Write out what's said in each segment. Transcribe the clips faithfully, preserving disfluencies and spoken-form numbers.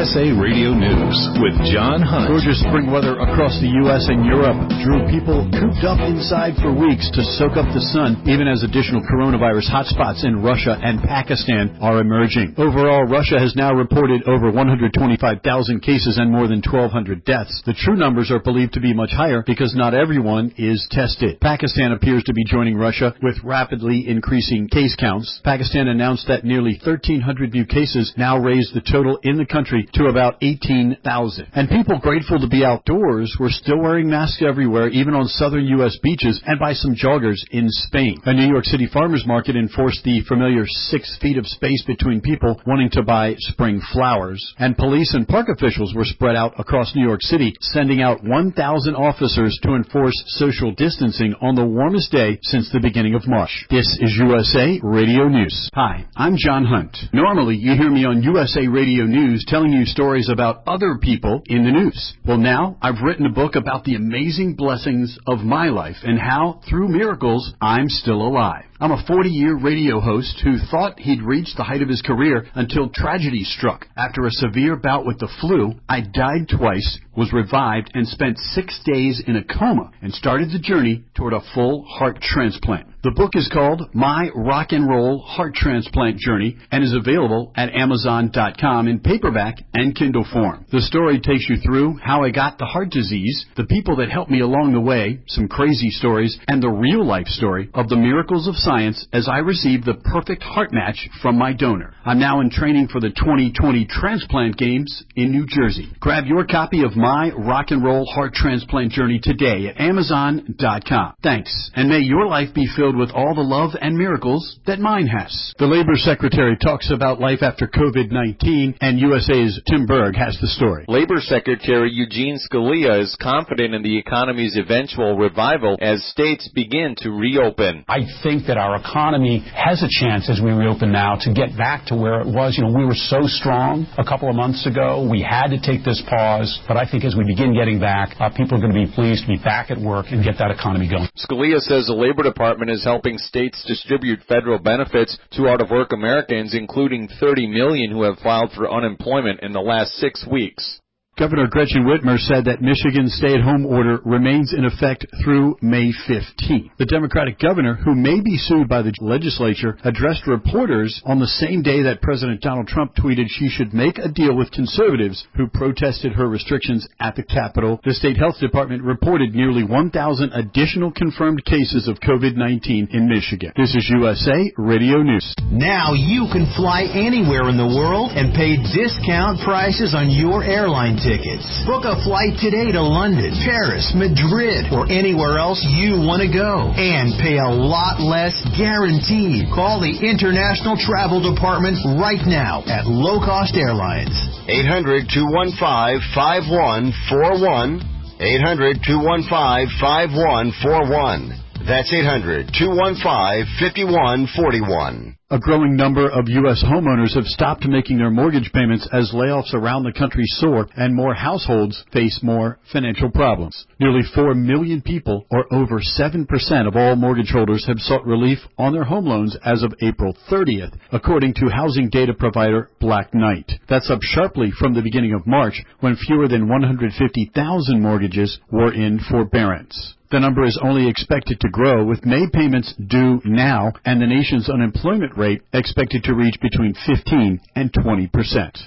S A Radio News with John Hunt. Gorgeous spring weather across the U S and Europe drew people cooped up inside for weeks to soak up the sun, even as additional coronavirus hotspots in Russia and Pakistan are emerging. Overall, Russia has now reported over one hundred twenty-five thousand cases and more than twelve hundred deaths. The true numbers are believed to be much higher because not everyone is tested. Pakistan appears to be joining Russia with rapidly increasing case counts. Pakistan announced that nearly thirteen hundred new cases now raised the total in the country to about eighteen thousand. And people grateful to be outdoors were still wearing masks everywhere, even on southern U S beaches and by some joggers in Spain. A New York City farmers market enforced the familiar six feet of space between people wanting to buy spring flowers. And police and park officials were spread out across New York City, sending out one thousand officers to enforce social distancing on the warmest day since the beginning of March. This is U S A Radio News. Hi, I'm John Hunt. Normally, you hear me on U S A Radio News telling you stories about other people in the news. Well, now I've written a book about the amazing blessings of my life and how, through miracles, I'm still alive. I'm a forty-year radio host who thought he'd reached the height of his career until tragedy struck. After a severe bout with the flu, I died twice, was revived, and spent six days in a coma, and started the journey toward a full heart transplant. The book is called My Rock and Roll Heart Transplant Journey and is available at Amazon dot com in paperback and Kindle form. The story takes you through how I got the heart disease, the people that helped me along the way, some crazy stories, and the real-life story of the miracles of science as I received the perfect heart match from my donor. I'm now in training for the twenty twenty Transplant Games in New Jersey. Grab your copy of My Rock and Roll Heart Transplant Journey today at Amazon dot com. Thanks, and may your life be filled with all the love and miracles that mine has. The Labor Secretary talks about life after COVID nineteen, and U S A's Tim Berg has the story. Labor Secretary Eugene Scalia is confident in the economy's eventual revival as states begin to reopen. I think that our economy has a chance as we reopen now to get back to where it was. You know, we were so strong a couple of months ago. We had to take this pause, but I think as we begin getting back, uh, people are going to be pleased to be back at work and get that economy going. Scalia says the Labor Department is helping states distribute federal benefits to out-of-work Americans, including thirty million who have filed for unemployment in the last six weeks. Governor Gretchen Whitmer said that Michigan's stay-at-home order remains in effect through May fifteenth. The Democratic governor, who may be sued by the legislature, addressed reporters on the same day that President Donald Trump tweeted she should make a deal with conservatives who protested her restrictions at the Capitol. The state health department reported nearly one thousand additional confirmed cases of COVID nineteen in Michigan. This is U S A Radio News. Now you can fly anywhere in the world and pay discount prices on your airline tickets. Book a flight today to London, Paris, Madrid, or anywhere else you want to go. And pay a lot less guaranteed. Call the International Travel Department right now at Low Cost Airlines. eight hundred, two one five, five one four one. eight hundred, two one five, five one four one. That's eight hundred, two one five, five one four one. A growing number of U S homeowners have stopped making their mortgage payments as layoffs around the country soar and more households face more financial problems. Nearly four million people, or over seven percent of all mortgage holders, have sought relief on their home loans as of April thirtieth, according to housing data provider Black Knight. That's up sharply from the beginning of March, when fewer than one hundred fifty thousand mortgages were in forbearance. The number is only expected to grow, with May payments due now and the nation's unemployment rate expected to reach between fifteen and twenty percent.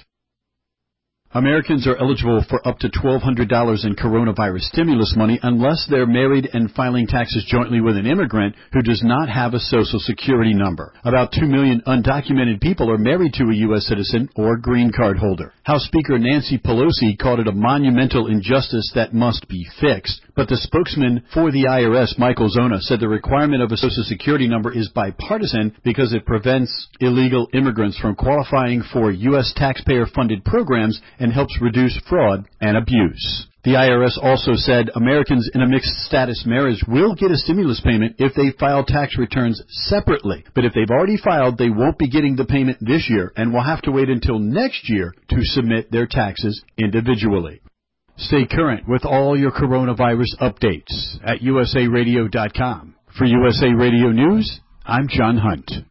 Americans are eligible for up to twelve hundred dollars in coronavirus stimulus money unless they're married and filing taxes jointly with an immigrant who does not have a Social Security number. About two million undocumented people are married to a U S citizen or green card holder. House Speaker Nancy Pelosi called it a monumental injustice that must be fixed, but the spokesman for the I R S, Michael Zona, said the requirement of a Social Security number is bipartisan because it prevents illegal immigrants from qualifying for U S taxpayer-funded programs and helps reduce fraud and abuse. The I R S also said Americans in a mixed-status marriage will get a stimulus payment if they file tax returns separately. But if they've already filed, they won't be getting the payment this year and will have to wait until next year to submit their taxes individually. Stay current with all your coronavirus updates at U S A radio dot com. For U S A Radio News, I'm John Hunt.